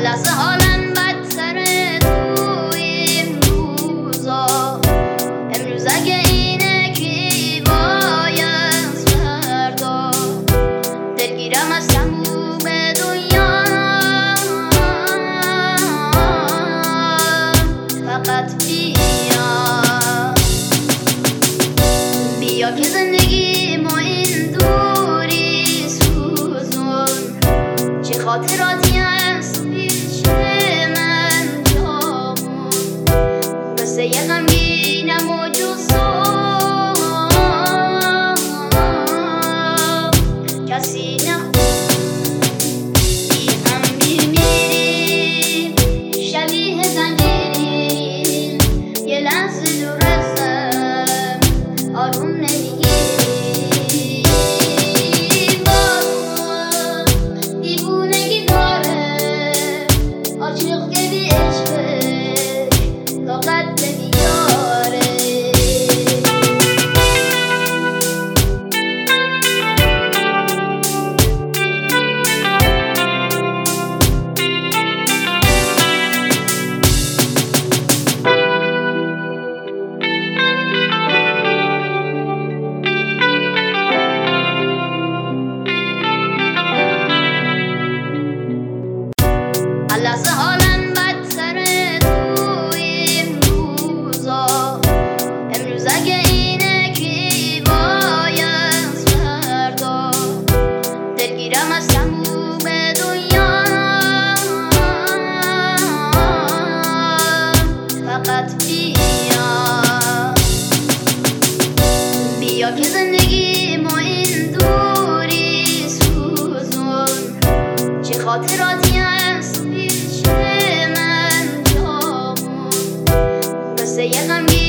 لحظه حالم بدتره تو این روزا. امروز اگه اینه کی باید فردا، دلگیرم از تموم دنیا. فقط بیا که زندگی ما این دوری سوزون، چه خاطراتی هست پیش من جامون. مثل یه غمگینم و جزون کسی نخون. بی هم میمیریم شبیه زنجیریم، یه لحظه دور ازم آروم نمیگیریم. دیوونگی داره عاشق که بی عشقش طاقت نمیاره. لحظه حالم بدتره تو این روزا. امروز اگه اینه کی باید فردا، دلگیرم از تموم دنیا. فقط بیا که زندگی ما این دوری سوزون، چه خاطراتی هست پیش من جامون. مثل یه غمگین